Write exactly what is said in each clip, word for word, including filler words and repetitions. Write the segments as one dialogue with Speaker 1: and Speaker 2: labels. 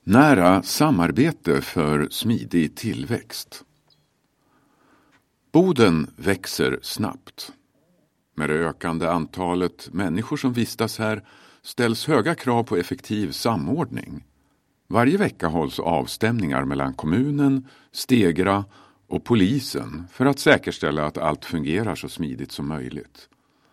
Speaker 1: Nära samarbete för smidig tillväxt. Boden växer snabbt. Med det ökande antalet människor som vistas här ställs höga krav på effektiv samordning. Varje vecka hålls avstämningar mellan kommunen, Stegra och polisen för att säkerställa att allt fungerar så smidigt som möjligt.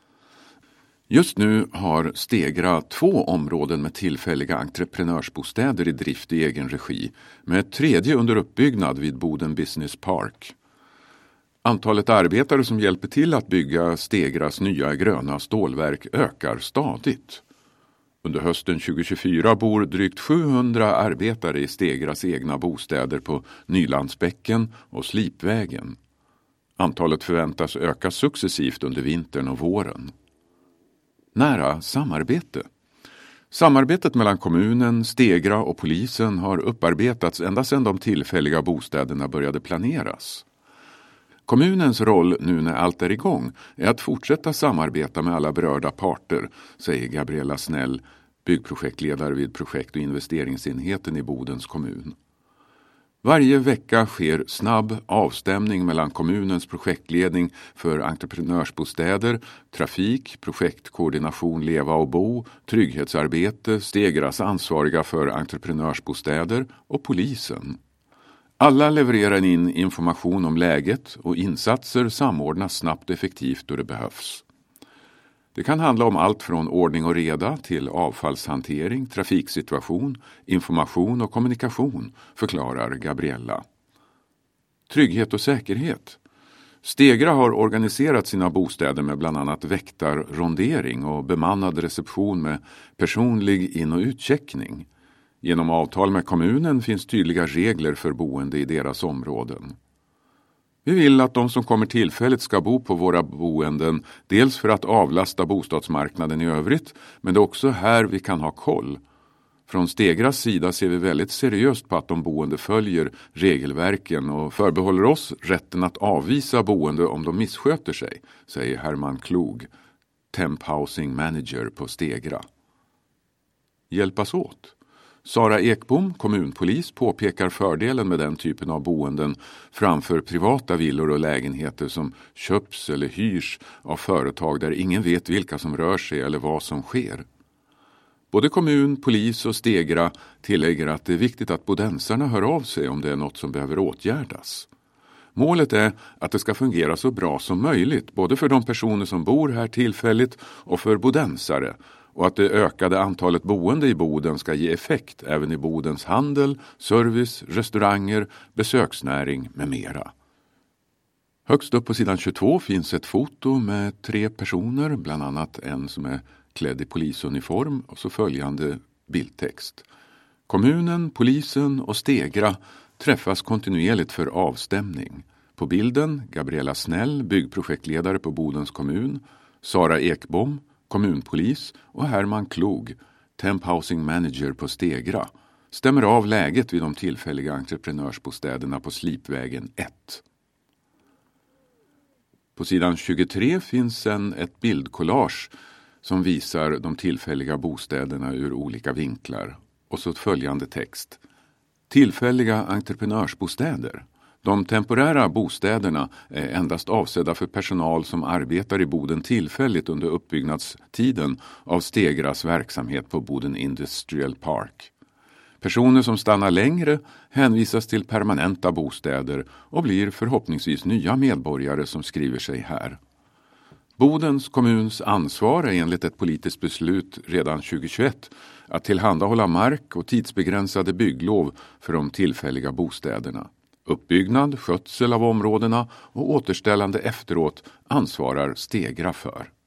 Speaker 1: Just nu har Stegra två områden med tillfälliga entreprenörsbostäder i drift i egen regi, med ett tredje under uppbyggnad vid Boden Business Park. Antalet arbetare som hjälper till att bygga Stegras nya gröna stålverk ökar stadigt. Under hösten tjugohundratjugofyra bor drygt sjuhundra arbetare i Stegras egna bostäder på Nylandsbäcken och Slipvägen. Antalet förväntas öka successivt under vintern och våren. Nära samarbete. Samarbetet mellan kommunen, Stegra och polisen har upparbetats ända sedan de tillfälliga bostäderna började planeras. Kommunens roll nu när allt är igång är att fortsätta samarbeta med alla berörda parter, säger Gabriella Snell, byggprojektledare vid projekt- och investeringsenheten i Bodens kommun. Varje vecka sker snabb avstämning mellan kommunens projektledning för entreprenörsbostäder, trafik, projektkoordination Leva och bo, trygghetsarbete, Stegras ansvariga för entreprenörsbostäder och polisen. Alla levererar in information om läget och insatser samordnas snabbt och effektivt då det behövs. Det kan handla om allt från ordning och reda till avfallshantering, trafiksituation, information och kommunikation, förklarar Gabriella. Trygghet och säkerhet. Stegra har organiserat sina bostäder med bland annat väktarrondering och bemannad reception med personlig in- och utcheckning. Genom avtal med kommunen finns tydliga regler för boende i deras områden. Vi vill att de som kommer tillfälligt ska bo på våra boenden, dels för att avlasta bostadsmarknaden i övrigt, men det är också här vi kan ha koll. Från Stegras sida ser vi väldigt seriöst på att de boende följer regelverken och förbehåller oss rätten att avvisa boende om de missköter sig, säger Herman Klug, Temp Housing Manager på Stegra. Hjälpas åt. Sara Ekbom, kommunpolis, påpekar fördelen med den typen av boenden framför privata villor och lägenheter som köps eller hyrs av företag där ingen vet vilka som rör sig eller vad som sker. Både kommun, polis och Stegra tillägger att det är viktigt att bodensarna hör av sig om det är något som behöver åtgärdas. Målet är att det ska fungera så bra som möjligt, både för de personer som bor här tillfälligt och för bodensare, och att det ökade antalet boende i Boden ska ge effekt även i Bodens handel, service, restauranger, besöksnäring med mera. Högst upp på sidan tjugotvå finns ett foto med tre personer, bland annat en som är klädd i polisuniform, och så följande bildtext. Kommunen, polisen och Stegra träffas kontinuerligt för avstämning. På bilden Gabriella Snell, byggprojektledare på Bodens kommun, Sara Ekbom, kommunpolis, och Herman Klug, Temp Housing Manager på Stegra, stämmer av läget vid de tillfälliga entreprenörsbostäderna på Slipvägen ett. På sidan tjugotre finns en ett bildkollage som visar de tillfälliga bostäderna ur olika vinklar, och så ett följande text. Tillfälliga entreprenörsbostäder. De temporära bostäderna är endast avsedda för personal som arbetar i Boden tillfälligt under uppbyggnadstiden av Stegras verksamhet på Boden Industrial Park. Personer som stannar längre hänvisas till permanenta bostäder och blir förhoppningsvis nya medborgare som skriver sig här. Bodens kommuns ansvar är enligt ett politiskt beslut redan tjugohundratjugoett att tillhandahålla mark och tidsbegränsade bygglov för de tillfälliga bostäderna. Uppbyggnad, skötsel av områdena och återställande efteråt ansvarar Stegra för.